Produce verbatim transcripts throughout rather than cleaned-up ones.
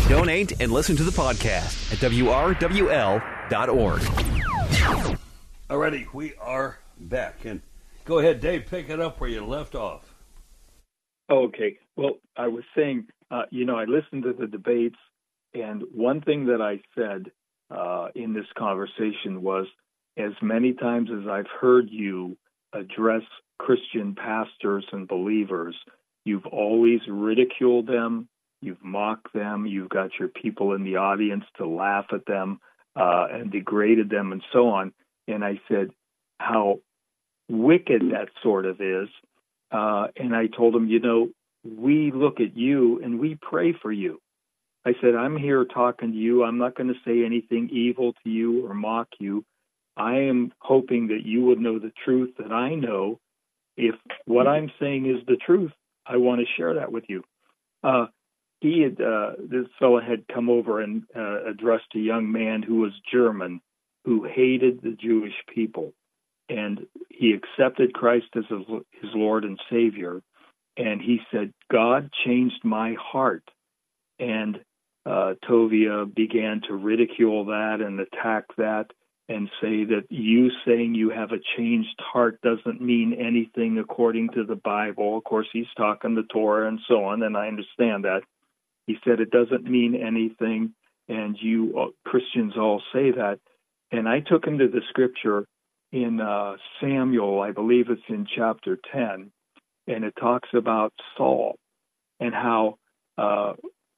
Donate and listen to the podcast at W R W L dot org. Alrighty, we are back. And go ahead, Dave, pick it up where you left off. Okay. Well, I was saying, uh, you know, I listened to the debates, and one thing that I said uh, in this conversation was, as many times as I've heard you address Christian pastors and believers, you've always ridiculed them, you've mocked them, you've got your people in the audience to laugh at them uh, and degraded them and so on. And I said how wicked that sort of is. Uh, and I told him, you know, we look at you and we pray for you. I said, I'm here talking to you. I'm not going to say anything evil to you or mock you. I am hoping that you would know the truth that I know. If what I'm saying is the truth, I want to share that with you. Uh, he had, uh, this fellow had come over and uh, addressed a young man who was German, who hated the Jewish people. And he accepted Christ as his Lord and Savior. And he said, God changed my heart. And uh, Tovia began to ridicule that and attack that and say that you saying you have a changed heart doesn't mean anything according to the Bible. Of course, he's talking the Torah and so on, and I understand that. He said it doesn't mean anything, and you uh, Christians all say that. And I took him to the scripture in uh, Samuel, I believe it's in chapter ten, and it talks about Saul and how uh,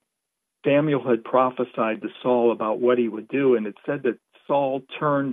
Samuel had prophesied to Saul about what he would do, and it said that Saul turned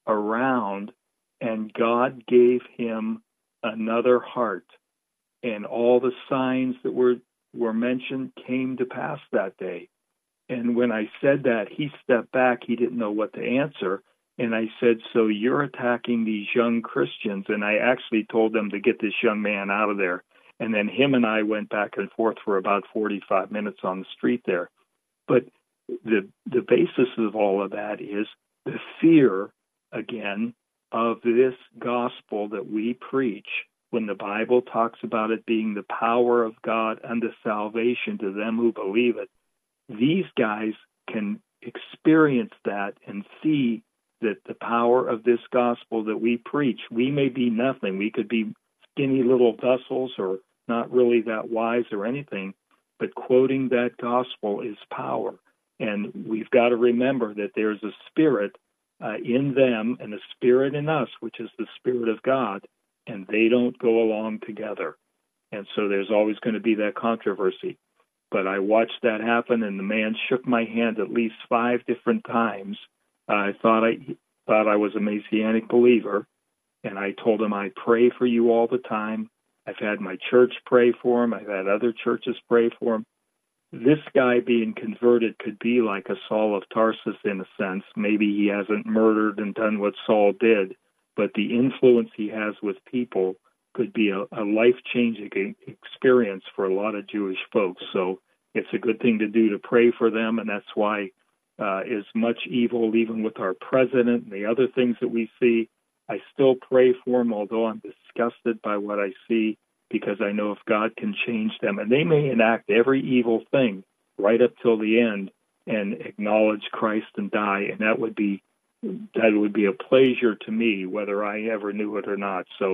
around and God gave him another heart, and all the signs that were, were mentioned came to pass that day. And when I said that, he stepped back. He didn't know what to answer. And I said, so you're attacking these young Christians. And I actually told them to get this young man out of there. And then him and I went back and forth for about forty-five minutes on the street there. But the the basis of all of that is the fear, again, of this gospel that we preach when the Bible talks about it being the power of God unto salvation to them who believe it. These guys can experience that and see that the power of this gospel that we preach, we may be nothing. We could be skinny little vessels or not really that wise or anything, but quoting that gospel is power. And we've got to remember that there's a spirit uh, in them and a spirit in us, which is the Spirit of God, and they don't go along together. And so there's always going to be that controversy. But I watched that happen, and the man shook my hand at least five different times. Uh, I thought I thought I was a Messianic believer, and I told him I pray for you all the time. I've had my church pray for him. I've had other churches pray for him. This guy being converted could be like a Saul of Tarsus in a sense. Maybe he hasn't murdered and done what Saul did, but the influence he has with people could be a, a life-changing experience for a lot of Jewish folks. So it's a good thing to do to pray for them, and that's why uh, as much evil, even with our president and the other things that we see, I still pray for him, although I'm disgusted by what I see, because I know if God can change them, and they may enact every evil thing right up till the end and acknowledge Christ and die, and that would be that would be a pleasure to me, whether I ever knew it or not. So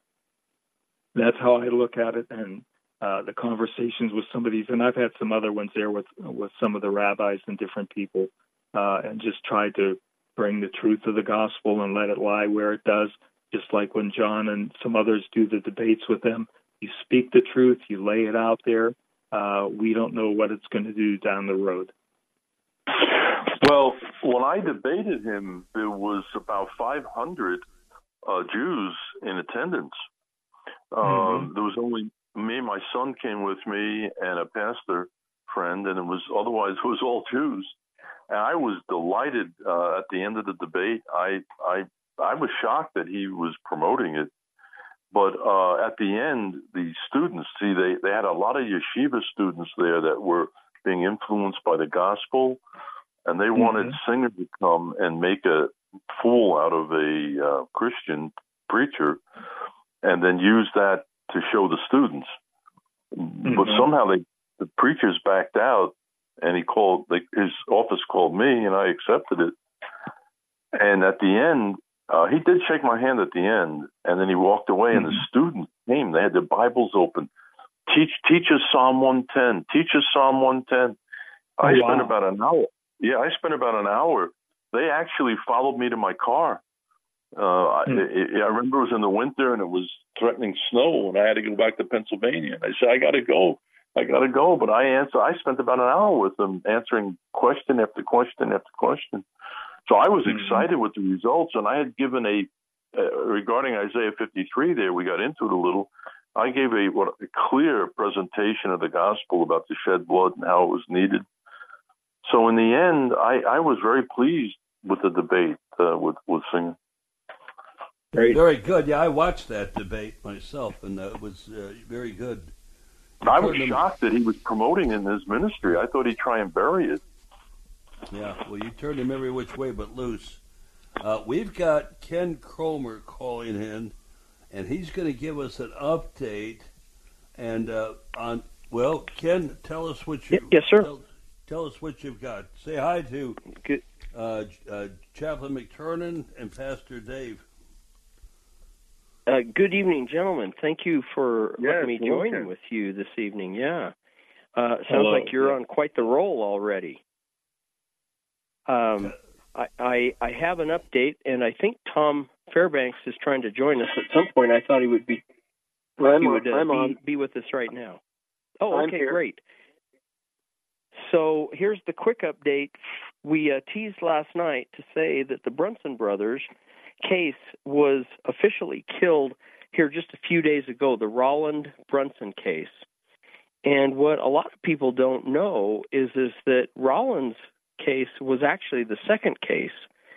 that's how I look at it, and uh, the conversations with some of these, and I've had some other ones there with with some of the rabbis and different people, uh, and just tried to bring the truth of the gospel and let it lie where it does, just like when John and some others do the debates with them. You speak the truth, you lay it out there. Uh, we don't know what it's going to do down the road. Well, when I debated him, there was about five hundred uh, Jews in attendance. Um, mm-hmm. There was only me, my son came with me, and a pastor friend, and it was otherwise it was all Jews. And I was delighted uh, at the end of the debate. I I I was shocked that he was promoting it. But uh, at the end, the students, see, they, they had a lot of yeshiva students there that were being influenced by the gospel, and they mm-hmm. wanted Singer to come and make a fool out of a uh, Christian preacher and then use that to show the students. Mm-hmm. But somehow they, the preachers backed out, and he called, like, his office called me, and I accepted it. And at the end, uh, he did shake my hand at the end, and then he walked away, mm-hmm. and the students came. They had their Bibles open. Teach, teach us Psalm one ten. Teach us Psalm one ten. I oh, spent wow. about an hour. Yeah, I spent about an hour. They actually followed me to my car. Uh, hmm. I, I remember it was in the winter and it was threatening snow, and I had to go back to Pennsylvania. I said, I got to go. I got to go. But I answer. I spent about an hour with them answering question after question after question. So I was mm-hmm. excited with the results, and I had given a, uh, regarding Isaiah fifty-three there, we got into it a little. I gave a, what, a clear presentation of the gospel about the shed blood and how it was needed. So in the end, I, I was very pleased with the debate uh, with, with Singer. Very, very good. Yeah, I watched that debate myself, and uh, it was uh, very good. You I was shocked him... that he was promoting in his ministry. I thought he'd try and bury it. Yeah, well, you turned him every which way but loose. Uh, we've got Ken Cromer calling in, and he's going to give us an update. And uh, on, well, Ken, tell us what you. Yes, sir. Tell, tell us what you've got. Say hi to uh, uh, Chaplain McTurnan and Pastor Dave. Uh, good evening, gentlemen. Thank you for yes, letting me join welcome. with you this evening. Yeah, uh, sounds Hello. like you're yeah. on quite the roll already. Um, I, I I have an update, and I think Tom Fairbanks is trying to join us at some point. I thought he would be. Well, I'm, he would uh, I'm be, on. be with us right now. Oh, I'm okay, here. great. So here's the quick update. We uh, teased last night to say that the Brunson brothers case was officially killed here just a few days ago, the Rolland Brunson case. And what a lot of people don't know is, is that Rolland's case was actually the second case.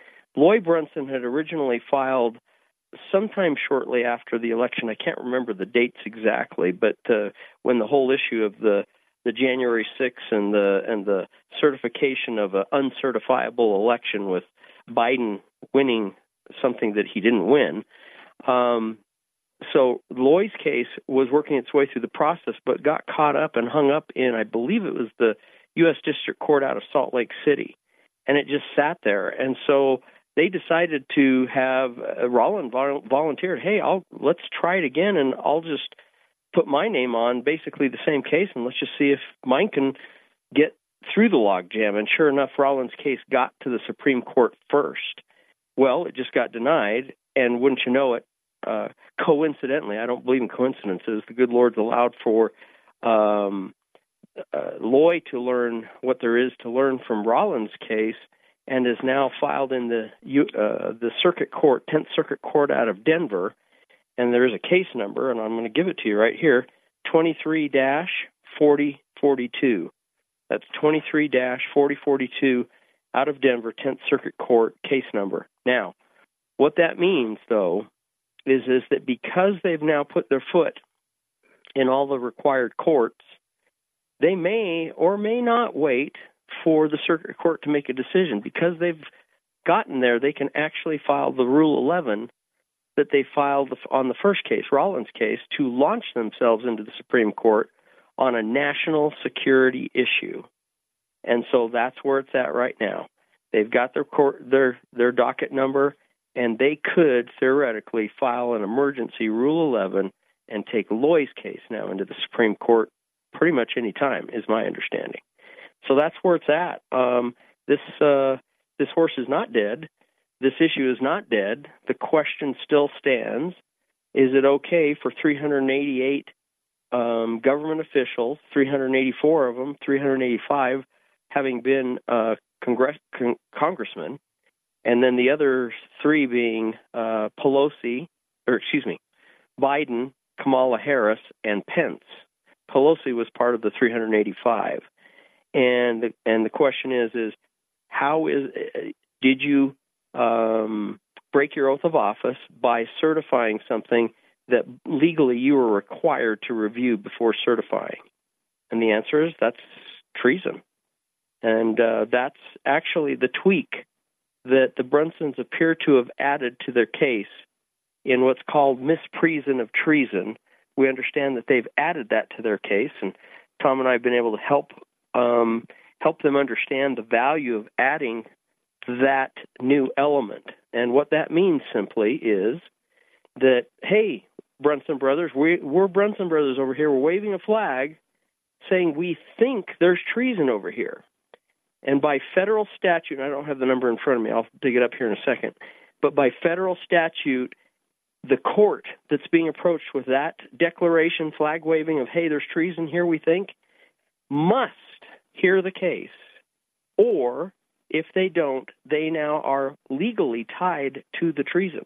Loy Brunson had originally filed sometime shortly after the election. I can't remember the dates exactly, but uh, when the whole issue of the the January sixth and the and the certification of an uncertifiable election with Biden winning something that he didn't win. Um, so Loy's case was working its way through the process, but got caught up and hung up in, I believe it was the U S District Court out of Salt Lake City, and it just sat there. And so they decided to have uh, Rolland vol- volunteered, hey, I'll let's try it again, and I'll just put my name on basically the same case, and let's just see if mine can get through the logjam. And sure enough, Rolland's case got to the Supreme Court first. Well, it just got denied, and wouldn't you know it, uh, coincidentally, I don't believe in coincidences, the good Lord's allowed for um, uh, Loy to learn what there is to learn from Rolland's case, and is now filed in the uh, the Circuit Court, tenth Circuit Court out of Denver, and there is a case number, and I'm going to give it to you right here, twenty-three dash forty forty-two. That's twenty-three dash forty forty-two out of Denver, tenth Circuit Court, case number. Now, what that means, though, is, is that because they've now put their foot in all the required courts, they may or may not wait for the Circuit Court to make a decision. Because they've gotten there, they can actually file the Rule eleven that they filed on the first case, Rolland's case, to launch themselves into the Supreme Court on a national security issue. And so that's where it's at right now. They've got their court, their their docket number, and they could theoretically file an emergency Rule eleven and take Loy's case now into the Supreme Court pretty much any time, is my understanding. So that's where it's at. Um, this uh, this horse is not dead. This issue is not dead. The question still stands: is it okay for three hundred eighty-eight um, government officials, three hundred eighty-four of them, three hundred eighty-five having been uh, congress- con- congressmen, and then the other three being uh, Pelosi, or excuse me, Biden, Kamala Harris, and Pence. Pelosi was part of the three hundred eighty-five, and the, and the question is is how is did you um, break your oath of office by certifying something that legally you were required to review before certifying? And the answer is that's treason. And uh, that's actually the tweak that the Brunsons appear to have added to their case in what's called misprision of treason. We understand that they've added that to their case, and Tom and I have been able to help um, help them understand the value of adding that new element. And what that means simply is that, hey, Brunson brothers, we, we're Brunson brothers over here. We're waving a flag saying we think there's treason over here. And by federal statute, and I don't have the number in front of me, I'll dig it up here in a second, but by federal statute, the court that's being approached with that declaration, flag waving of, hey, there's treason here, we think, must hear the case. Or if they don't, they now are legally tied to the treason.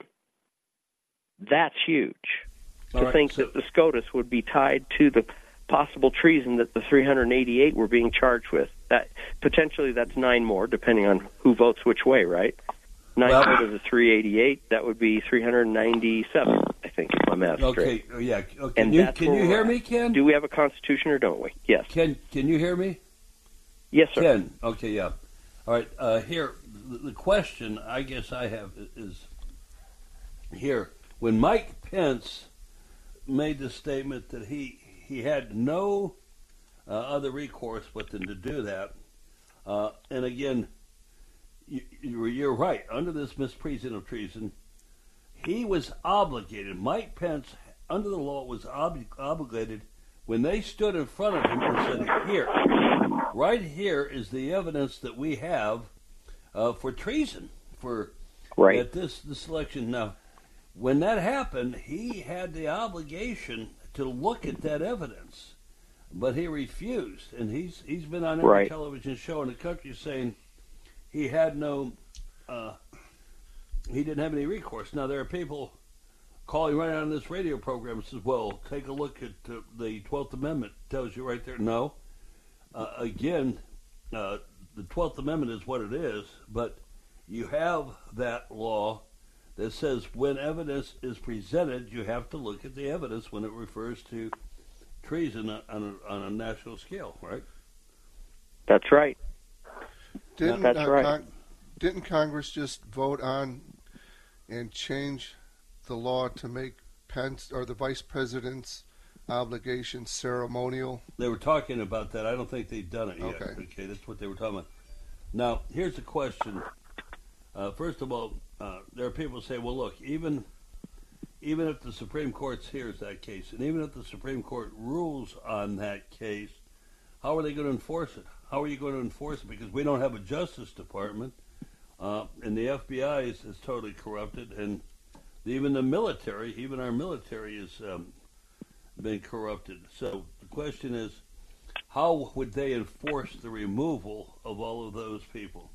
That's huge. All to right, think so- that the SCOTUS would be tied to the possible treason that the three hundred eighty-eight were being charged with. That potentially that's nine more, depending on who votes which way, right? Nine Well- out of the three eighty-eight, that would be three hundred ninety-seven, I think, if my math's Okay, straight. oh, yeah. Oh, can And you that's can where you we're hear at. me, Ken? Do we have a constitution or don't we? Yes. Ken, can you hear me? Yes, sir. Ken, okay, yeah. All right, uh, here, the, the question I guess I have is here. When Mike Pence made the statement that he, he had no uh, other recourse but than to do that, uh, and again, you, you're right, under this misprision of treason, he was obligated, Mike Pence, under the law, was ob- obligated when they stood in front of him and said, here, right here is the evidence that we have uh, for treason, for Right. at this, this election. Now, when that happened, he had the obligation to look at that evidence, but he refused, and he's he's been on every Right. television show in the country saying he had no, uh, he didn't have any recourse. Now, there are people calling right on this radio program and says, well, take a look at uh, the twelfth Amendment. Tells you right there. No. Uh, again, uh, the twelfth Amendment is what it is, but you have that law that says when evidence is presented, you have to look at the evidence when it refers to treason on a, on a national scale, right? That's right. Didn't, That's uh, right. Con- didn't Congress just vote on and change the law to make Pence or the vice president's obligation ceremonial? They were talking about that. I don't think they've done it yet. Okay. Okay, that's what they were talking about. Now, here's the question. Uh, first of all, uh, there are people who say, well, look, even even if the Supreme Court hears that case, and even if the Supreme Court rules on that case, how are they going to enforce it? How are you going to enforce it? Because we don't have a Justice Department, uh, and the F B I is, is totally corrupted, and even the military, even our military is um, been corrupted. So the question is, how would they enforce the removal of all of those people?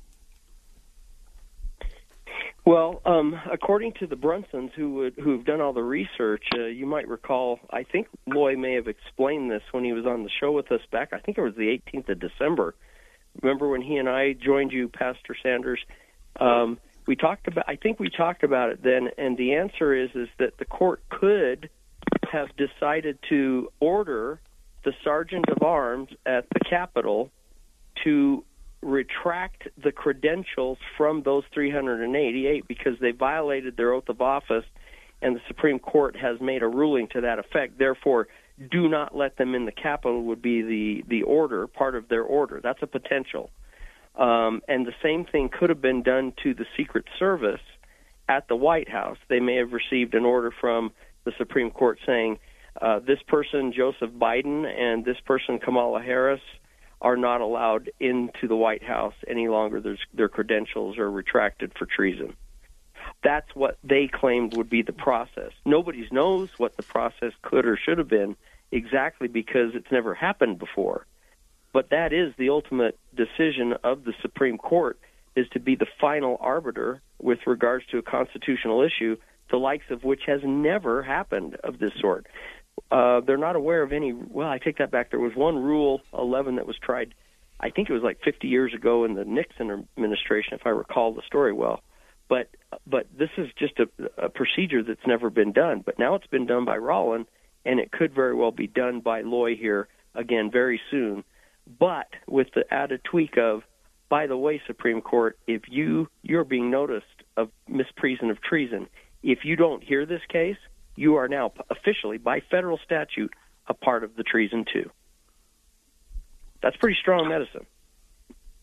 Well, um, according to the Brunsons, who would, who have done all the research, uh, you might recall, I think Loy may have explained this when he was on the show with us back, I think it was the eighteenth of December. Remember when he and I joined you, Pastor Sanders? Um, we talked about, I think we talked about it then, and the answer is, is that the court could have decided to order the Sergeant of Arms at the Capitol to retract the credentials from those three hundred eighty-eight because they violated their oath of office, and the Supreme Court has made a ruling to that effect. Therefore, do not let them in the Capitol would be the, the order, part of their order. That's a potential. Um, and the same thing could have been done to the Secret Service at the White House. They may have received an order from the Supreme Court saying, uh, this person, Joseph Biden, and this person, Kamala Harris, are not allowed into the White House any longer. There's, their credentials are retracted for treason. That's what they claimed would be the process. Nobody knows what the process could or should have been exactly because it's never happened before. But that is the ultimate decision of the Supreme Court, is to be the final arbiter with regards to a constitutional issue, the likes of which has never happened of this sort. Uh, they're not aware of any, well, I take that back. There was one Rule eleven that was tried, I think it was like fifty years ago in the Nixon administration, if I recall the story well. But but this is just a, a procedure that's never been done. But now it's been done by Rollin, and it could very well be done by Loy here again very soon. But with the added tweak of, by the way, Supreme Court, if you, you're being noticed of misprision of treason, if you don't hear this case, you are now officially, by federal statute, a part of the treason too. That's pretty strong medicine.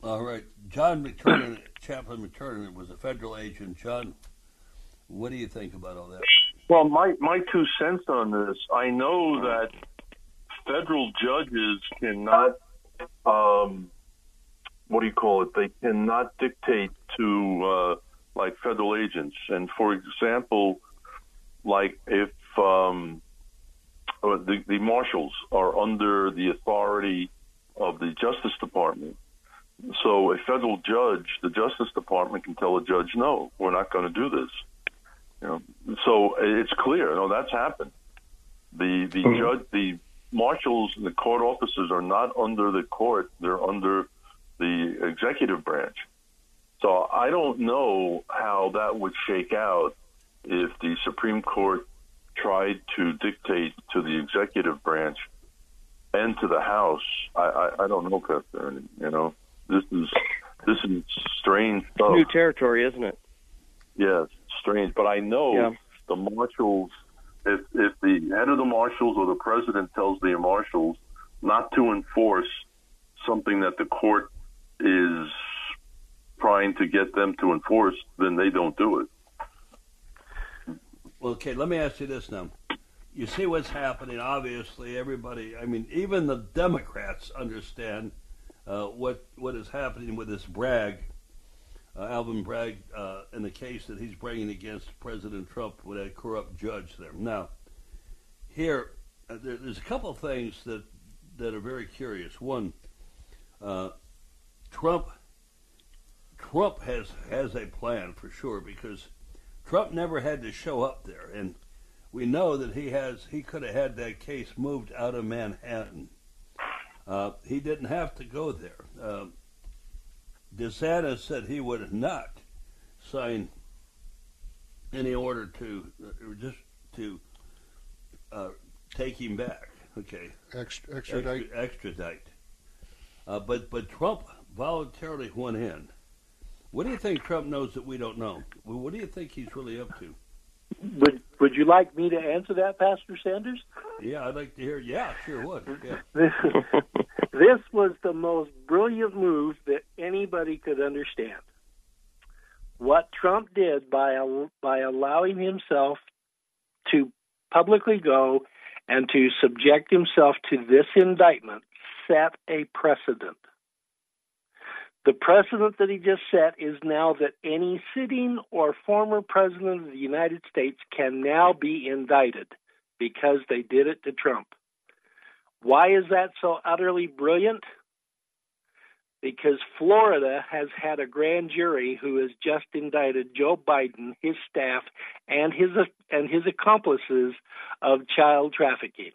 All right. John McTurnan, Chaplain McTurnan, was a federal agent. John, what do you think about all that? Well, my, my two cents on this, I know that federal judges cannot, um, what do you call it? They cannot dictate to, uh, like, federal agents. And, for example, like if um, the, the marshals are under the authority of the Justice Department, so a federal judge, the Justice Department can tell a judge, no, we're not going to do this. You know, so it's clear. No, that's happened. The the mm-hmm. judge, the marshals, and the court officers are not under the court; they're under the executive branch. So I don't know how that would shake out if the Supreme Court tried to dictate to the executive branch and to the House. I I, I don't know, Pastor. You know, this is this is strange stuff. New territory, isn't it? Yes. Strange, but I know yeah. the marshals, if if the head of the marshals or the president tells the marshals not to enforce something that the court is trying to get them to enforce, then they don't do it. Well, okay, let me ask you this now. You see what's happening, obviously, everybody, I mean, even the Democrats understand uh, what what is happening with this Bragg. Uh, Alvin Bragg, uh, in the case that he's bringing against President Trump with a corrupt judge there. Now, here, uh, there, there's a couple of things that, that are very curious. One, uh, Trump Trump has, has a plan for sure, because Trump never had to show up there, and we know that he has he could have had that case moved out of Manhattan. Uh, he didn't have to go there. Uh, DeSantis said he would not sign any order to uh, just to uh, take him back. Okay, Extra, extradite. Extra, extradite. Uh, but but Trump voluntarily went in. What do you think Trump knows that we don't know? Well, what do you think he's really up to? Would Would you like me to answer that, Pastor Sanders? Yeah, I'd like to hear. Yeah, sure would. Yeah. This, this was the most brilliant move that anybody could understand. What Trump did by by allowing himself to publicly go and to subject himself to this indictment set a precedent. The precedent that he just set is now that any sitting or former president of the United States can now be indicted because they did it to Trump. Why is that so utterly brilliant? Because Florida has had a grand jury who has just indicted Joe Biden, his staff, and his and his accomplices of child trafficking.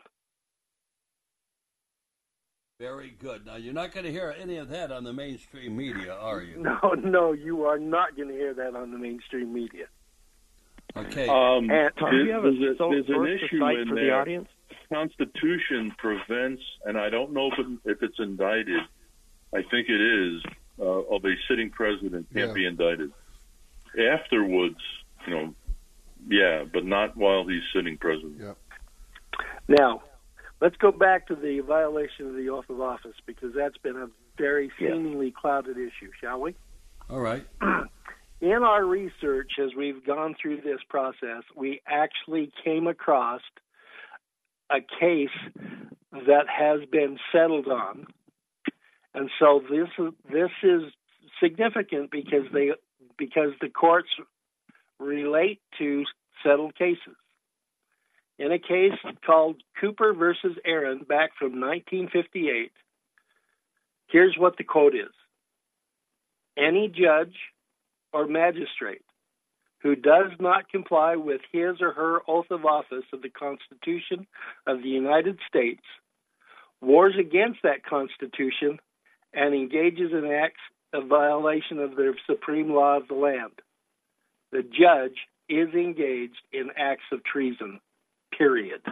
Very good. Now, you're not going to hear any of that on the mainstream media, are you? No, no, you are not going to hear that on the mainstream media. Okay. Um, and, Tom, do you have a there's, so, there's an issue in for there. the audience? The Constitution prevents, and I don't know if, it, if it's indicted, I think it is, uh, of a sitting president can't Yeah. be indicted. Afterwards, you know, yeah, but not while he's sitting president. Yep. Now, let's go back to the violation of the oath of office, because that's been a very Yeah. seemingly clouded issue, shall we? All right. In our research, as we've gone through this process, we actually came across a case that has been settled on. And so this is, this is significant because they because the courts relate to settled cases. In a case called Cooper versus Aaron back from nineteen fifty-eight, here's what the quote is. Any judge or magistrate who does not comply with his or her oath of office of the Constitution of the United States wars against that Constitution and engages in acts of violation of the supreme law of the land. The judge is engaged in acts of treason, period.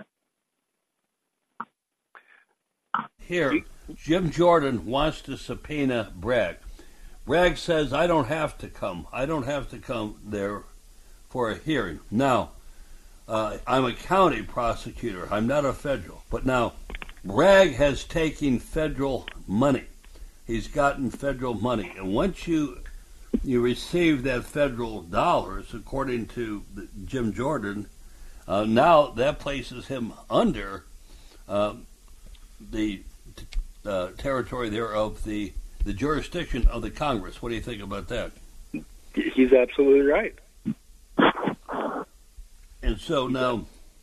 Here, Jim Jordan wants to subpoena Bragg. Bragg says, I don't have to come. I don't have to come there for a hearing. Now, uh, I'm a county prosecutor. I'm not a federal. But now, Bragg has taken federal money. he's gotten federal money. And once you you receive that federal dollars, according to Jim Jordan, uh, now that places him under uh, the uh, territory there of the, the jurisdiction of the Congress. What do you think about that? He's absolutely right. And so now,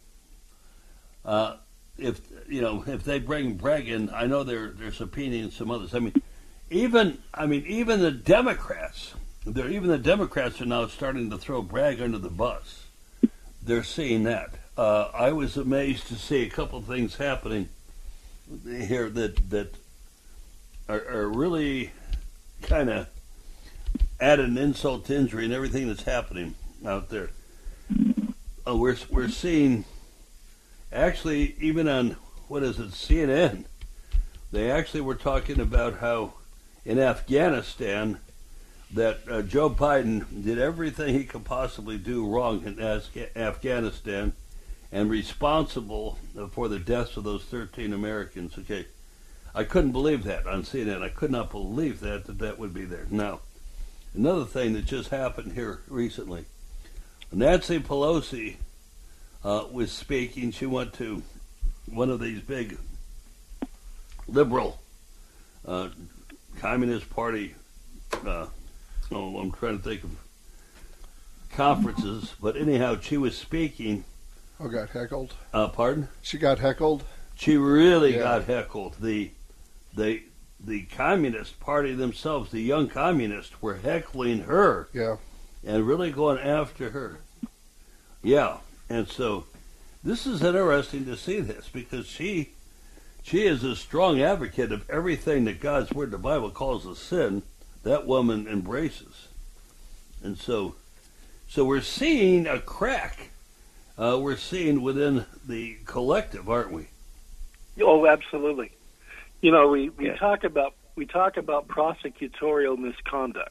uh, if you know, if they bring Bragg in, I know they're they're subpoenaing some others. I mean, even I mean, even the Democrats, they're even the Democrats are now starting to throw Bragg under the bus. They're seeing that. Uh, I was amazed to see a couple of things happening here that that are, are really kind of add an insult to injury and everything that's happening out there. Uh, we're we're seeing, actually, even on, what is it, C N N, they actually were talking about how in Afghanistan that uh, Joe Biden did everything he could possibly do wrong in Afga- Afghanistan and responsible for the deaths of those thirteen Americans. Okay, I couldn't believe that on C N N. I could not believe that, that that would be there. Now, another thing that just happened here recently, Nancy Pelosi uh, was speaking. She went to one of these big liberal uh, Communist Party, uh, oh, I'm trying to think of conferences, but anyhow, she was speaking. Oh, got heckled? Uh, pardon? She got heckled? She really yeah. got heckled. The, the, the Communist Party themselves, the young communists, were heckling her. Yeah. And really going after her. Yeah, and so this is interesting to see this, because she she is a strong advocate of everything that God's Word, the Bible, calls a sin. That woman embraces. And so so we're seeing a crack. Uh, we're seeing within the collective, aren't we? Oh, absolutely. You know, we, we Yeah. talk about we talk about prosecutorial misconduct.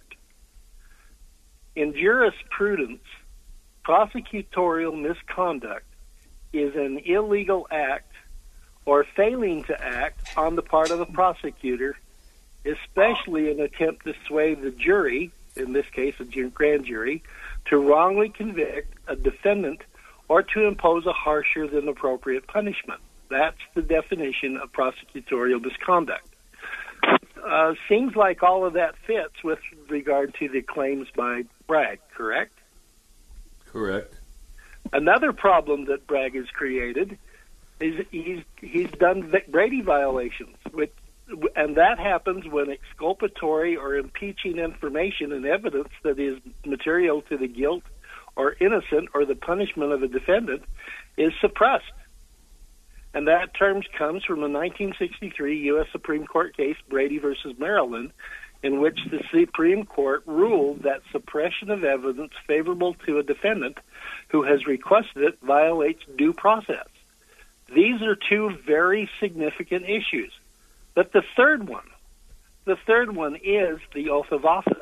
In jurisprudence, prosecutorial misconduct is an illegal act or failing to act on the part of the prosecutor, especially an attempt to sway the jury, in this case a grand jury, to wrongly convict a defendant or to impose a harsher than appropriate punishment. That's the definition of prosecutorial misconduct. Uh, seems like all of that fits with regard to the claims by Bragg, correct? Correct. Another problem that Bragg has created is he's he's done Brady violations, which, and that happens when exculpatory or impeaching information and evidence that is material to the guilt or innocent or the punishment of a defendant is suppressed. And that term comes from a nineteen sixty-three U S Supreme Court case, Brady versus Maryland, in which the Supreme Court ruled that suppression of evidence favorable to a defendant who has requested it violates due process. These are two very significant issues. But the third one, the third one is the oath of office.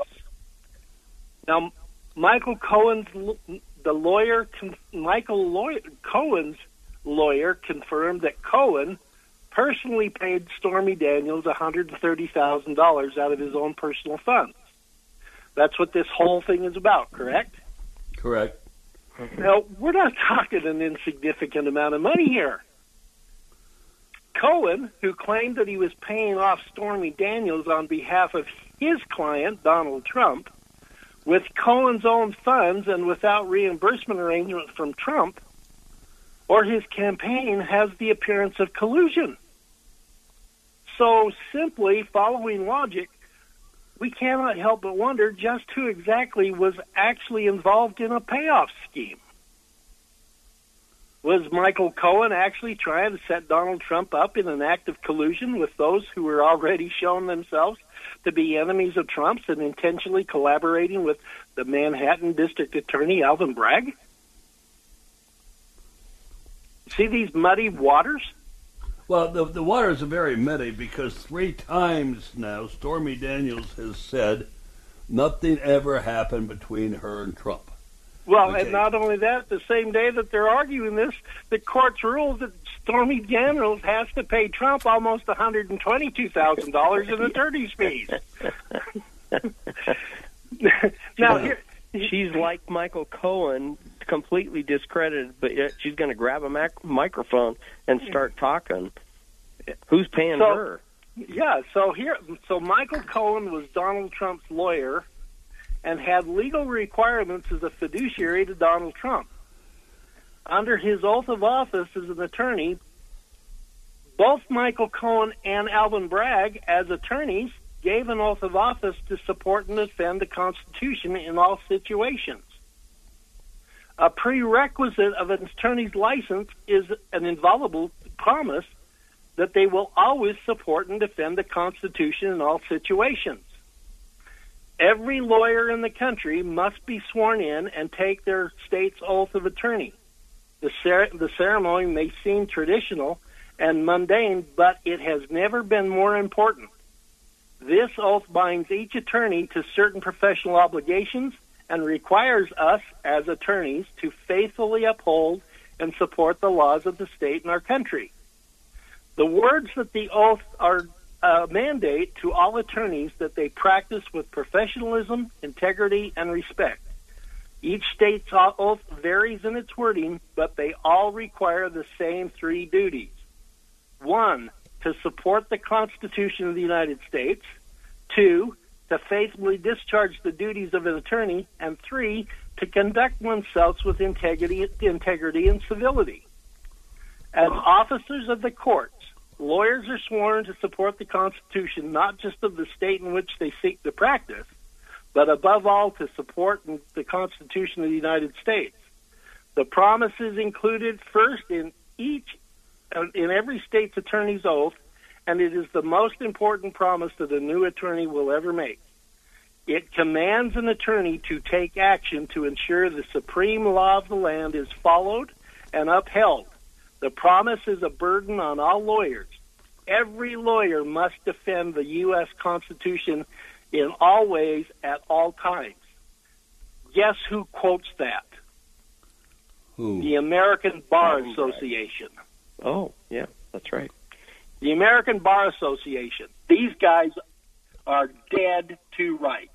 Now, Michael Cohen's, the lawyer, Michael lawyer, Cohen's lawyer confirmed that Cohen personally paid Stormy Daniels one hundred thirty thousand dollars out of his own personal funds. That's what this whole thing is about, correct? Correct. Now, we're not talking an insignificant amount of money here. Cohen, who claimed that he was paying off Stormy Daniels on behalf of his client, Donald Trump, with Cohen's own funds and without reimbursement arrangement from Trump, or his campaign, has the appearance of collusion. So simply following logic, we cannot help but wonder just who exactly was actually involved in a payoff scheme. Was Michael Cohen actually trying to set Donald Trump up in an act of collusion with those who were already shown themselves to be enemies of Trump's and intentionally collaborating with the Manhattan District Attorney, Alvin Bragg? See these muddy waters? Well, the, the waters are very muddy because three times now Stormy Daniels has said nothing ever happened between her and Trump. Well, Okay. and not only that, the same day that they're arguing this, the courts ruled that Stormy Daniels has to pay Trump almost one hundred twenty-two thousand dollars in attorney's fees. Now, here, she's like Michael Cohen, completely discredited, but yet she's going to grab a mac- microphone and start talking. Who's paying So- her? yeah, so here, so Michael Cohen was Donald Trump's lawyer and had legal requirements as a fiduciary to Donald Trump. Under his oath of office as an attorney, both Michael Cohen and Alvin Bragg, as attorneys, gave an oath of office to support and defend the Constitution in all situations. A prerequisite of an attorney's license is an inviolable promise that they will always support and defend the Constitution in all situations. Every lawyer in the country must be sworn in and take their state's oath of attorney. The, cer- the ceremony may seem traditional and mundane, but it has never been more important. This oath binds each attorney to certain professional obligations and requires us as attorneys to faithfully uphold and support the laws of the state and our country. The words that the oath are uh, mandate to all attorneys that they practice with professionalism, integrity, and respect. Each state's oath varies in its wording, but they all require the same three duties. One, to support the Constitution of the United States. Two, to faithfully discharge the duties of an attorney. And three, to conduct oneself with integrity, integrity and civility. As officers of the courts, lawyers are sworn to support the Constitution not just of the state in which they seek to practice, but above all to support the Constitution of the United States. The promise is included first in each, in every state's attorney's oath, and it is the most important promise that a new attorney will ever make. It commands an attorney to take action to ensure the supreme law of the land is followed and upheld. The promise is a burden on all lawyers. Every lawyer must defend the U S Constitution in all ways at all times. Guess who quotes that? Who? The American Bar Oh, right. Association. Oh, yeah, that's right. The American Bar Association. These guys are dead to right.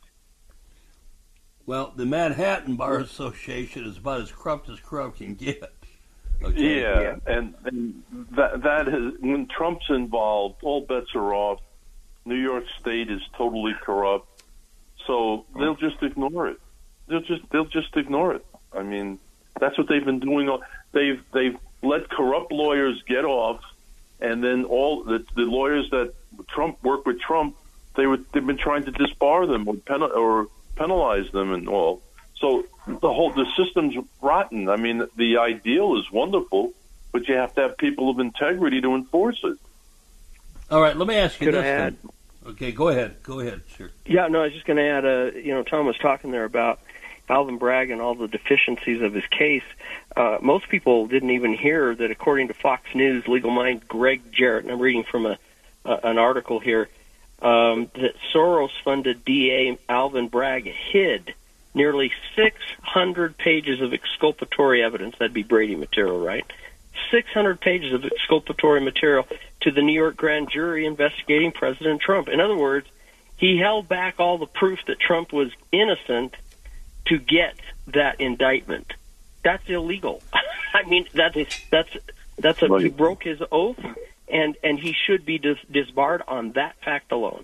Well, the Manhattan Bar Association is about as corrupt as corrupt can get. Okay. Yeah, Yeah. and, and that that is when Trump's involved, all bets are off. New York State is totally corrupt, so they'll just ignore it. They'll just they'll just ignore it. I mean, that's what they've been doing. They've they've let corrupt lawyers get off, and then all the, the lawyers that Trump work with Trump, they were they've been trying to disbar them or penal, or penalize them and all. So the whole the system's rotten. I mean, the ideal is wonderful, but you have to have people of integrity to enforce it. All right, let me ask you Could this. I add? then. Okay, go ahead. Go ahead, sure. Yeah, no, I was just going to add, uh, you know, Tom was talking there about Alvin Bragg and all the deficiencies of his case. Uh, most people didn't even hear that, according to Fox News legal mind Greg Jarrett, and I'm reading from a uh, an article here, um, that Soros-funded D A Alvin Bragg hid nearly six hundred pages of exculpatory evidence. That'd be Brady material, right? six hundred pages of exculpatory material to the New York grand jury investigating President Trump. In other words, he held back all the proof that Trump was innocent to get that indictment. That's illegal. I mean, that's that's that's a he broke his oath, and and he should be dis- disbarred on that fact alone.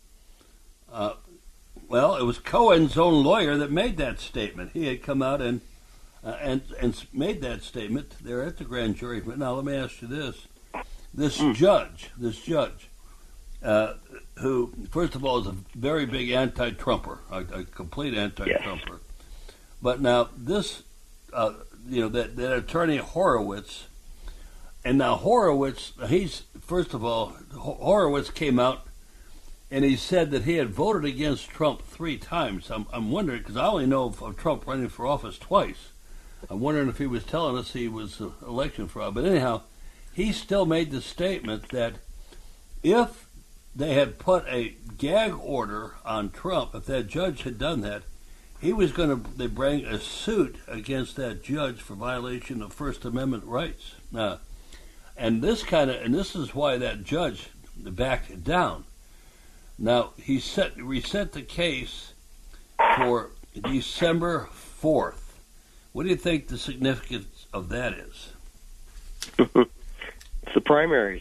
Uh, well, it was Cohen's own lawyer that made that statement. He had come out and uh, and and made that statement there at the grand jury. But now let me ask you this: this mm. judge, this judge, uh, who first of all is a very big anti-Trumper, a, a complete anti-Trumper. Yes. But now this, uh, you know, that, that attorney Horowitz, and now Horowitz, he's first of all, Horowitz came out and he said that he had voted against Trump three times. I'm, I'm wondering, because I only know of, of Trump running for office twice. I'm wondering if he was telling us he was uh, election fraud. But anyhow, he still made the statement that if they had put a gag order on Trump, if that judge had done that, he was going to they bring a suit against that judge for violation of First Amendment rights. Uh, and this kind of and this is why that judge backed down. Now he set reset the case for December fourth. What do you think the significance of that is? It's the primaries.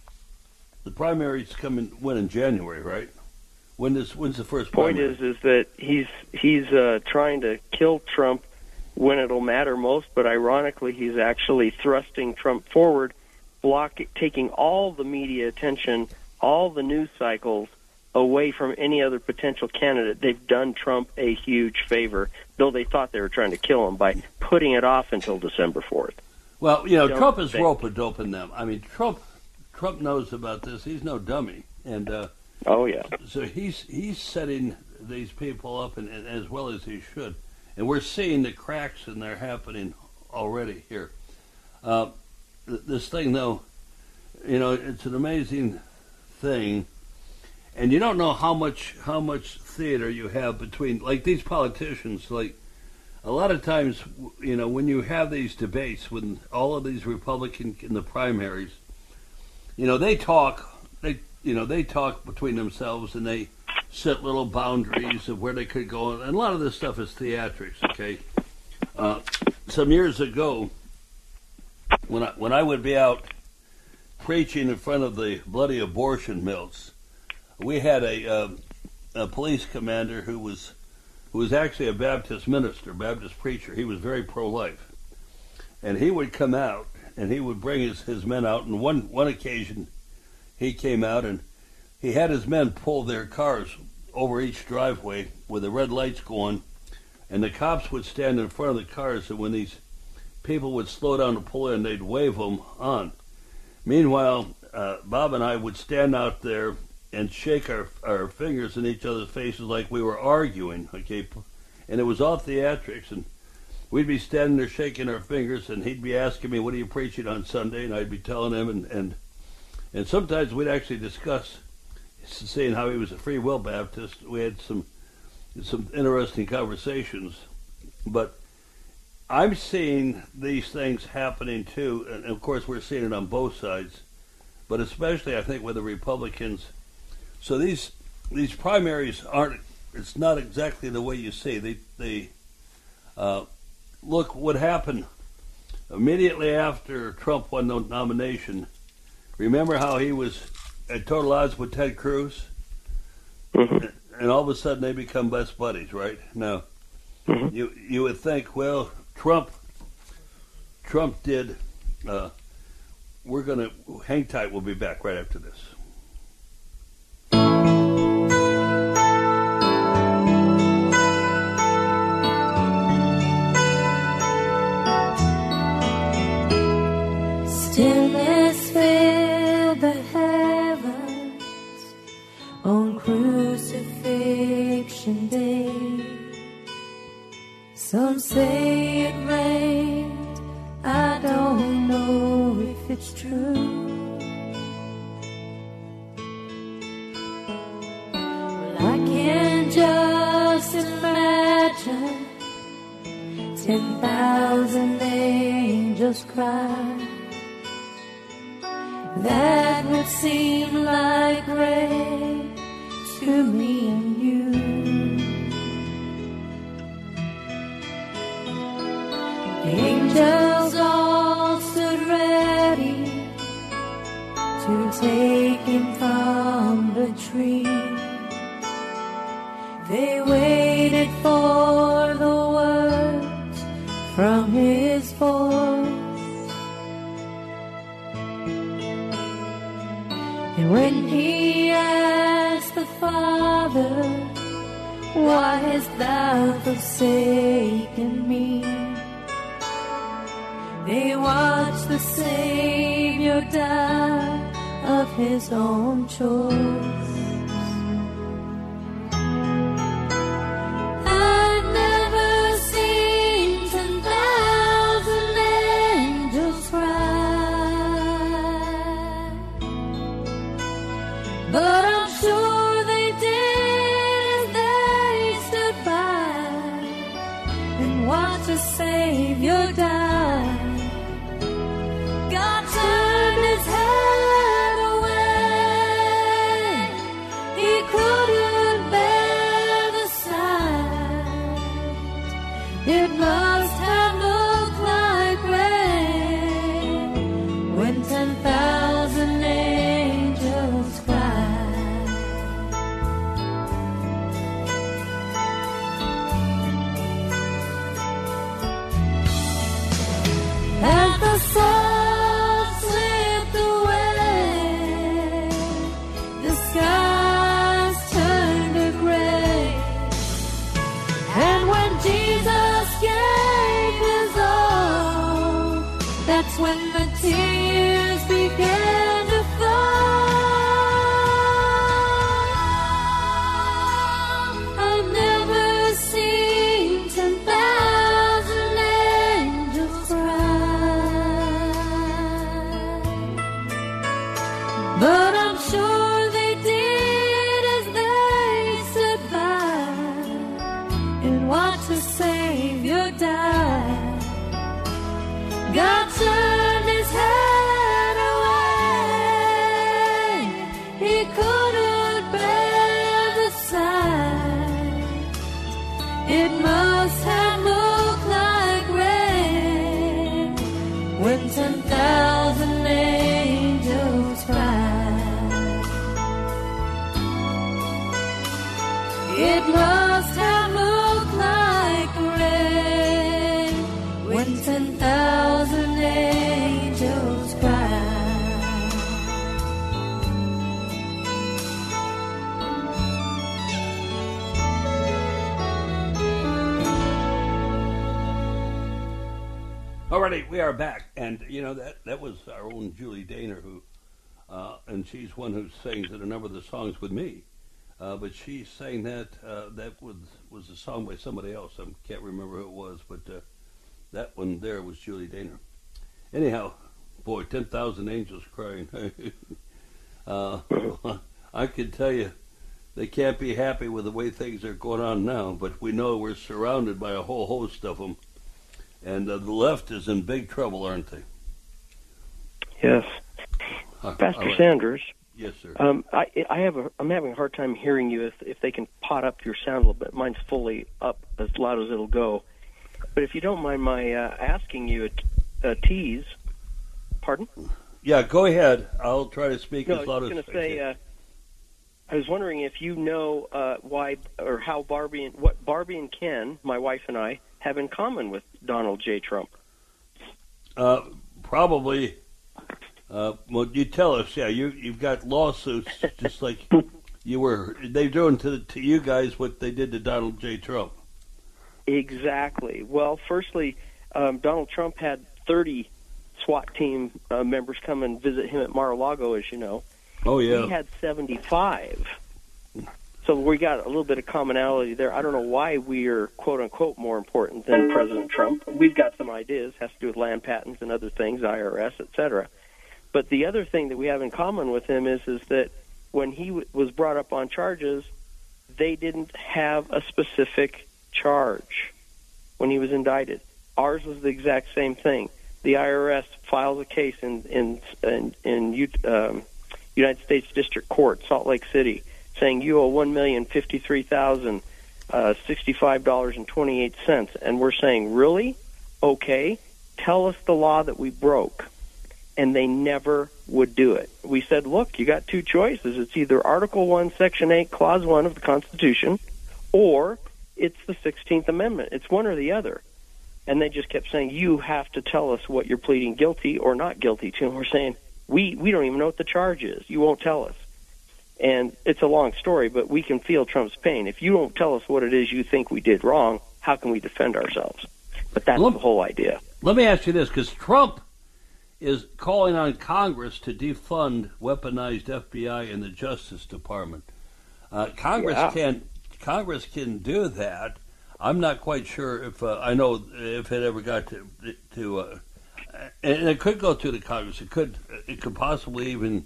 The primaries come in when in January, right? When does when's the first Point primary? is, is that he's he's uh, trying to kill Trump when it'll matter most, but ironically, he's actually thrusting Trump forward, block taking all the media attention, all the news cycles away from any other potential candidate. They've done Trump a huge favor, though they thought they were trying to kill him by putting it off until December fourth. Well, you know, Don't Trump is think. rope-a-doping them. I mean, Trump Trump knows about this. He's no dummy, and uh, Oh yeah. so he's he's setting these people up, and, and as well as he should. And we're seeing the cracks in there happening already here. Uh, th- this thing, though, you know, it's an amazing thing, and you don't know how much how much theater you have between, like these politicians. Like a lot of times, you know, when you have these debates with all of these Republicans in the primaries, you know, they talk. They you know they talk between themselves, and they set little boundaries of where they could go, and a lot of this stuff is theatrics. Okay, uh, some years ago, when I when I would be out preaching in front of the bloody abortion mills, we had a, uh, a police commander who was who was actually a Baptist minister, Baptist preacher. He was very pro-life, and he would come out and he would bring his, his men out. And one one occasion, he came out and he had his men pull their cars over each driveway with the red lights going, and the cops would stand in front of the cars, and when these people would slow down to pull in, they'd wave them on. Meanwhile, uh, Bob and I would stand out there and shake our our fingers in each other's faces like we were arguing, okay? And it was all theatrics, and we'd be standing there shaking our fingers, and he'd be asking me, what are you preaching on Sunday? And I'd be telling him, and, and, and sometimes we'd actually discuss saying how he was a free will Baptist. We had some some interesting conversations, but I'm seeing these things happening too, and of course we're seeing it on both sides, but especially I think with the Republicans. So these these primaries aren't, it's not exactly the way you say. They, they uh, look what happened immediately after Trump won the nomination. Remember how he was at total odds with Ted Cruz? Mm-hmm. And all of a sudden they become best buddies, right? Now, mm-hmm. you you would think, well, Trump Trump did, uh, we're going to, hang tight, we'll be back right after this. Stillness filled the heavens on crucifixion day. Some say it rained, I don't know if it's true. Well, I can just imagine ten thousand angels cry. That would seem like rain to me and you. The angels all stood ready to take him from the tree. They waited for the words from his voice. And when he asked the Father, why hast thou forsaken me? They watched the Savior die of his own choice. I've never seen ten thousand angels cry, but I'm sure they did as they stood by. a Savior died. God turned his head away. He couldn't bear the sight. It must have looked like rain when ten thousand angels cried. As the sun slipped away, the skies turned to gray. And when Jesus gave his all, that's when the tears began to fall. I've never seen ten thousand angels cry, but I'm sure they did as they stood by and watched the Savior die. God turned his head away. He couldn't bear the sight. It must have looked like rain when ten thousand angels cried. It must have looked like rain when ten thousand angels cried. Alrighty, we are back, and you know that that was our own Julie Daner, who, uh, and she's one who sings in a number of the songs with me. Uh, but she sang that uh, that was was a song by somebody else. I can't remember who it was, but uh, that one there was Julie Daner. Anyhow, boy, ten thousand angels crying. uh, I can tell you, they can't be happy with the way things are going on now. But we know we're surrounded by a whole host of them. And uh, the left is in big trouble, aren't they? Yes. Uh, Pastor right. Sanders. Yes, sir. Um, I, I have a, I'm having a hard time hearing you. If if they can pot up your sound a little bit, mine's fully up as loud as it'll go. But if you don't mind my uh, asking you a, a tease, pardon? Yeah, go ahead. I'll try to speak No, as loud I as was I going to say. can. Uh, I was wondering if you know uh, why or how Barbie and what Barbie and Ken, my wife and I, have in common with Donald J. Trump. Uh, probably. Uh, well, you tell us. Yeah, you you've got lawsuits just like you were. They're doing to to you guys what they did to Donald J. Trump. Exactly. Well, firstly, um, Donald Trump had thirty SWAT team uh, members come and visit him at Mar-a-Lago, as you know. Oh yeah. We had seventy-five. So we got a little bit of commonality there. I don't know why we are, quote unquote, more important than President Trump. We've got some ideas, has to do with land patents and other things, I R S, et cetera. But the other thing that we have in common with him is is that when he w- was brought up on charges, they didn't have a specific charge when he was indicted. Ours was the exact same thing. The I R S files a case in in in, in um, United States District Court, Salt Lake City, saying you owe one million fifty-three thousand sixty-five dollars and twenty-eight cents, and we're saying, really? Okay, tell us the law that we broke. And they never would do it. We said, look, you got two choices. It's either Article one, Section eight, Clause one of the Constitution, or it's the sixteenth Amendment. It's one or the other. And they just kept saying, you have to tell us what you're pleading guilty or not guilty to. And we're saying, we, we don't even know what the charge is. You won't tell us. And it's a long story, but we can feel Trump's pain. If you don't tell us what it is you think we did wrong, how can we defend ourselves? But that's let, the whole idea. Let me ask you this, because Trump is calling on Congress to defund weaponized F B I and the Justice Department. Uh, Congress yeah. can Congress can do that. I'm not quite sure if uh, I know if it ever got to to, uh, and it could go to the Congress. It could it could possibly even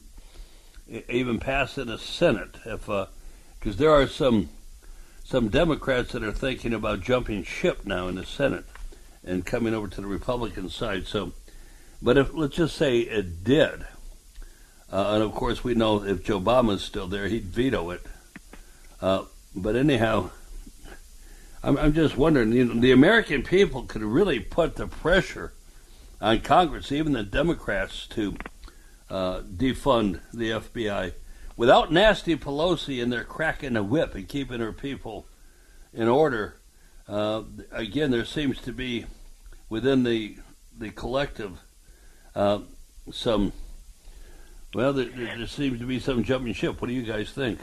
even pass in the Senate if because uh, there are some some Democrats that are thinking about jumping ship now in the Senate. and coming over to the Republican side. So, but if let's just say it did, uh, and of course we know if Joe Obama's still there, he'd veto it. Uh, but anyhow, I'm, I'm just wondering, you know, the American people could really put the pressure on Congress, even the Democrats, to uh, defund the F B I without nasty Pelosi in there cracking the whip and keeping her people in order. Uh, again, there seems to be within the the collective uh, some, well, there, there seems to be some jumping ship. What do you guys think?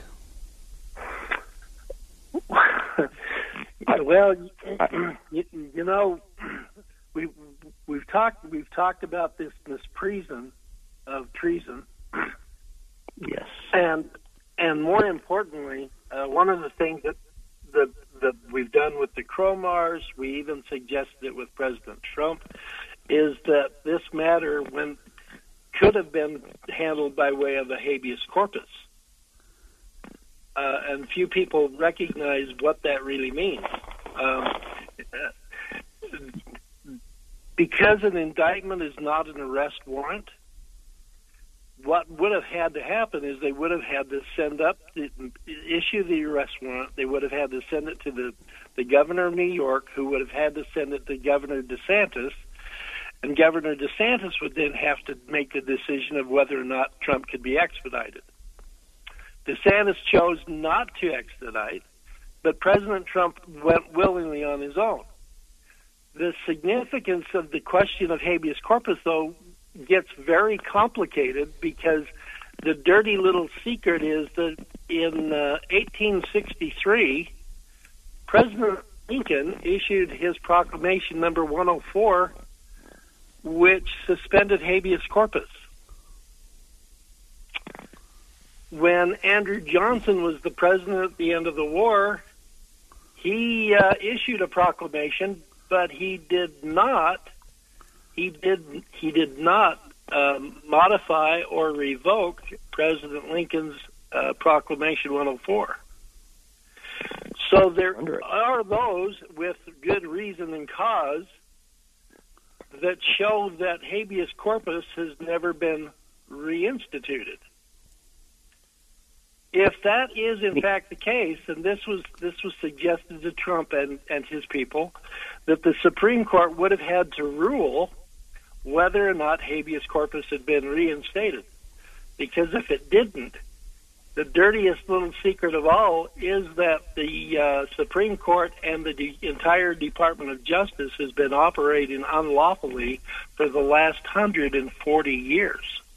Well, you, you know, we we've talked we've talked about this this treason of treason. Yes, and and more importantly, uh, one of the things that that that we've done with the Cromars, we even suggested it with President Trump, is that this matter when could have been handled by way of a habeas corpus. Uh, and few people recognize what that really means. Um, because an indictment is not an arrest warrant, what would have had to happen is they would have had to send up, the, issue the arrest warrant. They would have had to send it to the, the governor of New York, who would have had to send it to Governor DeSantis, and Governor DeSantis would then have to make the decision of whether or not Trump could be expedited. DeSantis chose not to extradite, but President Trump went willingly on his own. The significance of the question of habeas corpus, though, gets very complicated because the dirty little secret is that in uh, eighteen sixty-three, President Lincoln issued his proclamation number one oh four, which suspended habeas corpus. When Andrew Johnson was the president at the end of the war, he uh, issued a proclamation, but he did not he did he did not um, modify or revoke President Lincoln's uh, proclamation one oh four. So there are those with good reason and cause that show that habeas corpus has never been reinstituted. If that is in fact the case, and this was this was suggested to Trump and, and his people, that the Supreme Court would have had to rule whether or not habeas corpus had been reinstated. Because if it didn't, the dirtiest little secret of all is that the uh, Supreme Court and the de- entire Department of Justice has been operating unlawfully for the last one hundred forty years.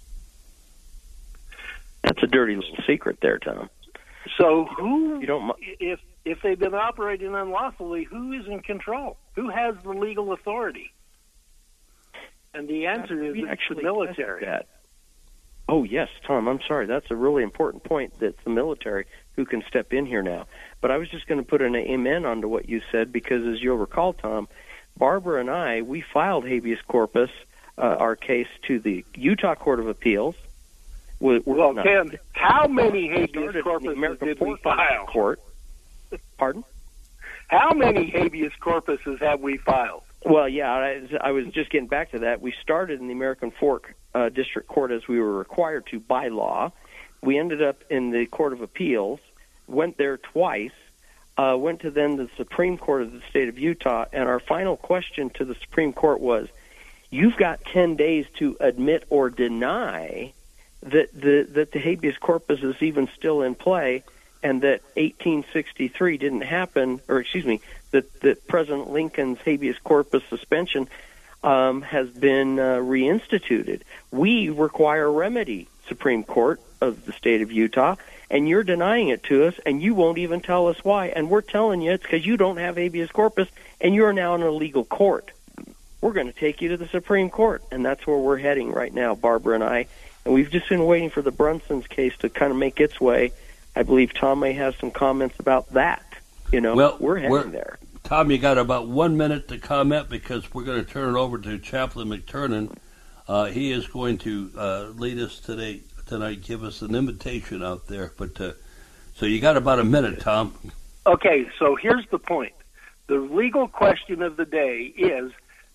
That's a dirty little secret there, Tom. So who, you don't, if if they've been operating unlawfully, who is in control? Who has the legal authority? And the answer is it's the military. That. Oh, yes, Tom, I'm sorry. That's a really important point, that the military who can step in here now. But I was just going to put an amen onto what you said because, as you'll recall, Tom, Barbara and I, we filed habeas corpus, uh, our case, to the Utah Court of Appeals. We're, we're well, not, Ken, how many habeas corpus did we file? Court. Pardon? How many habeas corpuses have we filed? Well, yeah, I, I was just getting back to that. We started in the American Fork uh, District Court as we were required to by law. We ended up in the Court of Appeals, went there twice, uh, went to then the Supreme Court of the state of Utah, and our final question to the Supreme Court was, you've got ten days to admit or deny that the, that the habeas corpus is even still in play, and that eighteen sixty-three didn't happen, or excuse me, that, that President Lincoln's habeas corpus suspension um, has been uh, reinstituted. We require remedy, Supreme Court of the state of Utah, and you're denying it to us, and you won't even tell us why. And we're telling you it's because you don't have habeas corpus, and you're now in a legal court. We're going to take you to the Supreme Court, and that's where we're heading right now, Barbara and I. And we've just been waiting for the Brunson's case to kind of make its way. I believe Tom may have some comments about that. You know, well, we're heading we're, there. Tom, you got about one minute to comment because we're going to turn it over to Chaplain McTurnan. Uh, he is going to uh, lead us today tonight, give us an invitation out there. But uh, so you got about a minute, Tom. Okay, so here's the point. The legal question of the day is,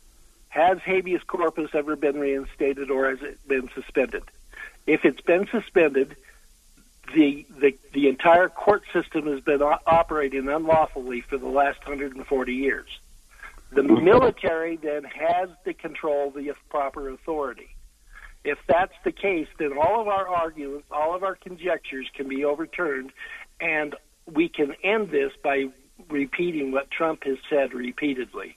has habeas corpus ever been reinstated or has it been suspended? If it's been suspended, the the, the entire court system has been o- operating unlawfully for the last one hundred forty years. The military then has to control the proper authority. If that's the case, then all of our arguments, all of our conjectures can be overturned, and we can end this by repeating what Trump has said repeatedly.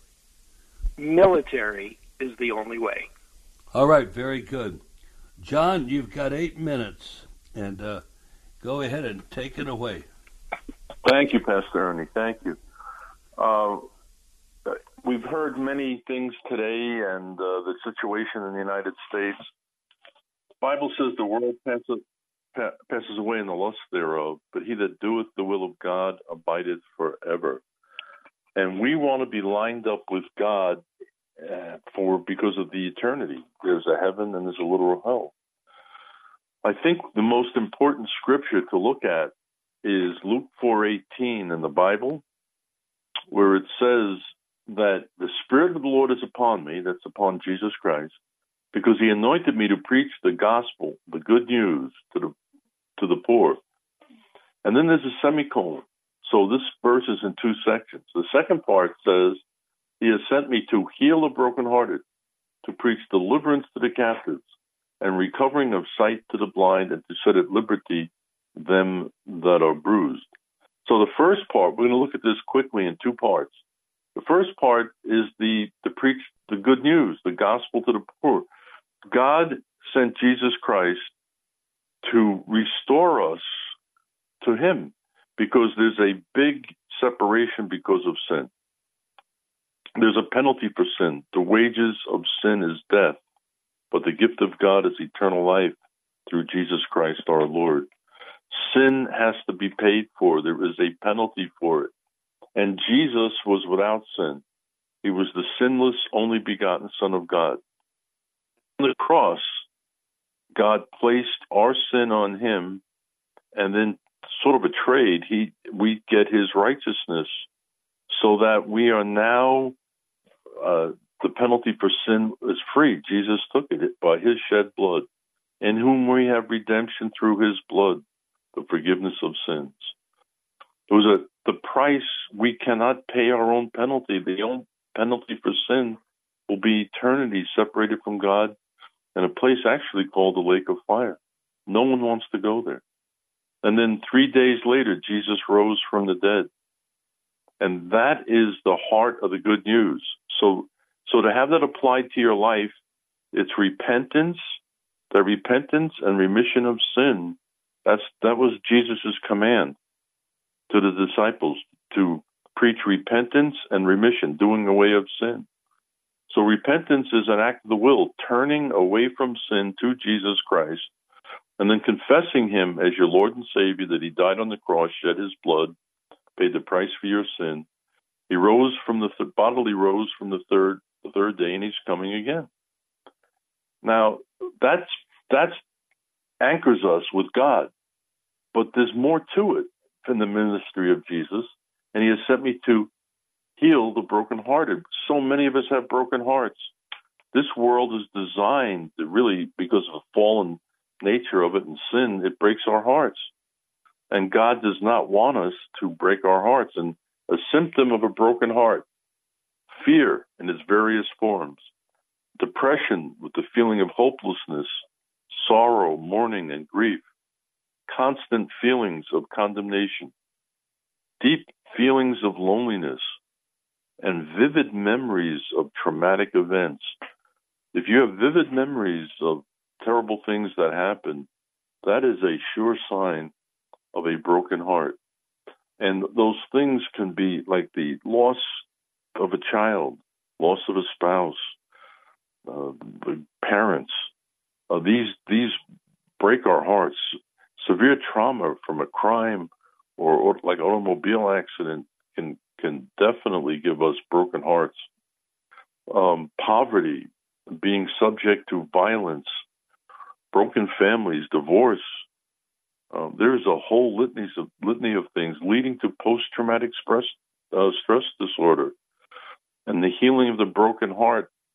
Military is the only way. All right, very good. John, you've got eight minutes, and uh, go ahead and take it away. Thank you, Pastor Ernie. Thank you. Uh, we've heard many things today, and uh, the situation in the United States. The Bible says the world passes, passes away in the lust thereof, but he that doeth the will of God abideth forever. And we want to be lined up with God uh, for because of the eternity. There's a heaven and there's a literal hell. I think the most important scripture to look at is Luke four eighteen in the Bible, where it says that the Spirit of the Lord is upon me, that's upon Jesus Christ, because he anointed me to preach the gospel, the good news to the to the poor. And then there's a semicolon. So this verse is in two sections. The second part says, he has sent me to heal the brokenhearted, to preach deliverance to the captives, and recovering of sight to the blind, and to set at liberty them that are bruised. So the first part, we're going to look at this quickly in two parts. The first part is the to preach the good news, the gospel to the poor. God sent Jesus Christ to restore us to him, because there's a big separation because of sin. There's a penalty for sin. The wages of sin is death, but the gift of God is eternal life through Jesus Christ our Lord. Sin has to be paid for. There is a penalty for it. And Jesus was without sin. He was the sinless, only begotten Son of God. On the cross, God placed our sin on him, and then sort of a trade, he we get his righteousness, so that we are now, uh, the penalty for sin is free. Jesus took it by his shed blood, in whom we have redemption through his blood, the forgiveness of sins. It was a the price. We cannot pay our own penalty. The own penalty for sin will be eternity separated from God in a place actually called the lake of fire. No one wants to go there. And then three days later, Jesus rose from the dead. And that is the heart of the good news. So, so to have that applied to your life, it's repentance, the repentance and remission of sin. That's, that was Jesus' command to the disciples, to preach repentance and remission, doing away of sin. So repentance is an act of the will, turning away from sin to Jesus Christ, and then confessing him as your Lord and Savior, that he died on the cross, shed his blood, paid the price for your sin. He rose from the th- bodily rose from the third the third day, and he's coming again. Now that's that's anchors us with God, but there's more to it than the ministry of Jesus, and he has sent me to heal the brokenhearted. So many of us have broken hearts. This world is designed to really, because of the fallen nature of it and sin, it breaks our hearts. And God does not want us to break our hearts. And a symptom of a broken heart, fear in its various forms, depression with the feeling of hopelessness, sorrow, mourning, and grief, constant feelings of condemnation, deep feelings of loneliness, and vivid memories of traumatic events. If you have vivid memories of terrible things that happen, that is a sure sign of a broken heart. And those things can be like the loss of a child, loss of a spouse, uh, parents. Uh, these these break our hearts. Severe trauma from a crime or, or like automobile accident can can definitely give us broken hearts. Um, poverty, being subject to violence, broken families, divorce. Uh, there's a whole litany of litany of things leading to post-traumatic stress, uh, stress disorder, and the healing of the broken heart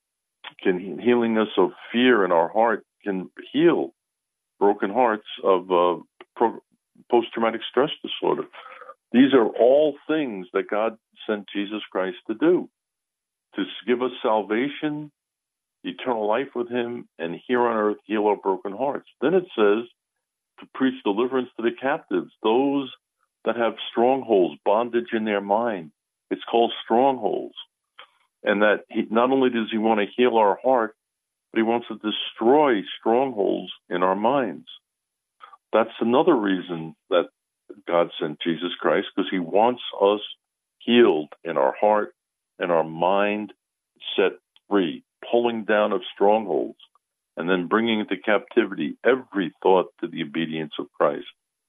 can healing us of fear in our heart can heal broken hearts of uh, pro- post-traumatic stress disorder. These are all things that God sent Jesus Christ to do, to give us salvation, eternal life with him, and here on earth heal our broken hearts. Then it says to preach deliverance to the captives, those that have strongholds, bondage in their mind. It's called strongholds. And that he, not only does he want to heal our heart, but he wants to destroy strongholds in our minds. That's another reason that God sent Jesus Christ, because he wants us healed in our heart and our mind, set free, pulling down of strongholds, and then bringing into captivity every thought to the obedience of Christ.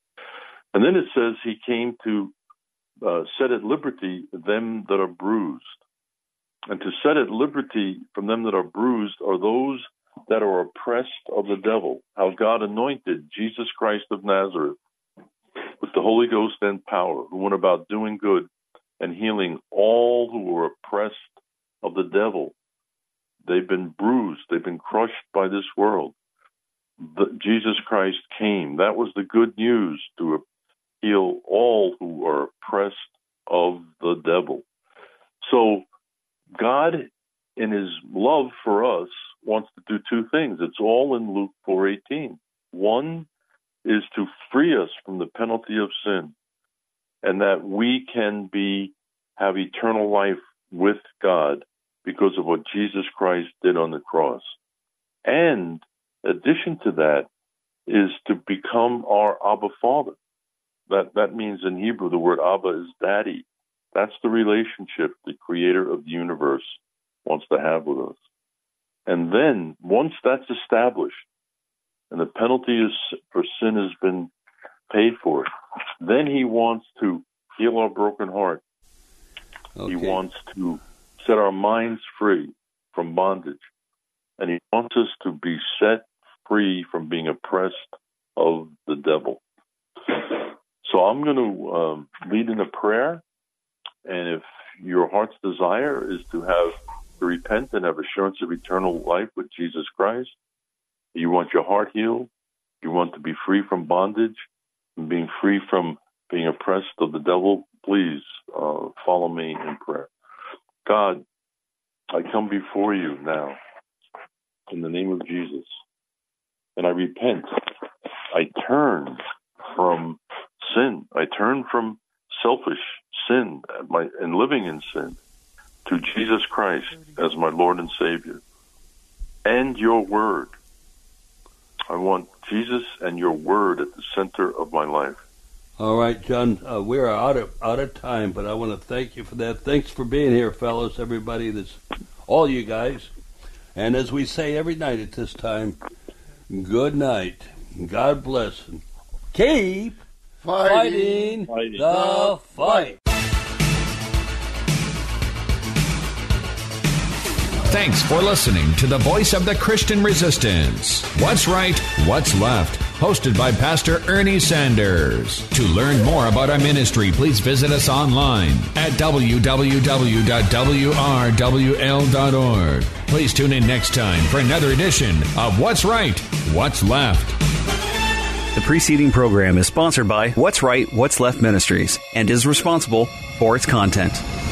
And then it says he came to uh, set at liberty them that are bruised. And to set at liberty from them that are bruised are those that are oppressed of the devil. How God anointed Jesus Christ of Nazareth with the Holy Ghost and power, who went about doing good and healing all who were oppressed of the devil. They've been bruised. They've been crushed by this world. The, Jesus Christ came. That was the good news, to heal all who are oppressed of the devil. So God, in his love for us, wants to do two things. It's all in Luke four eighteen. One is to free us from the penalty of sin, and that we can be have eternal life with God because of what Jesus Christ did on the cross. And in addition to that is to become our Abba Father. That that means in Hebrew the word Abba is daddy. That's the relationship the creator of the universe wants to have with us. And then once that's established and the penalty is, for sin has been paid for, then he wants to heal our broken heart. Okay. He wants to set our minds free from bondage. And he wants us to be set free from being oppressed of the devil. So I'm going to um, lead in a prayer. And if your heart's desire is to have to repent and have assurance of eternal life with Jesus Christ, you want your heart healed, you want to be free from bondage, and being free from being oppressed of the devil, please uh, follow me in prayer. God, I come before you now in the name of Jesus, and I repent. I turn from sin. I turn from selfish sin my, and living in sin to Jesus Christ as my Lord and Savior and your word. I want Jesus and your word at the center of my life. All right, John, uh, we're out of out of time, but I want to thank you for that. Thanks for being here, fellas, everybody, that's all you guys. And as we say every night at this time, good night. God bless. Keep fighting, fighting the fight. Thanks for listening to the Voice of the Christian Resistance. What's Right, What's Left? Hosted by Pastor Ernie Sanders. To learn more about our ministry, please visit us online at w w w dot w r w l dot org. Please tune in next time for another edition of What's Right, What's Left. The preceding program is sponsored by What's Right, What's Left Ministries and is responsible for its content.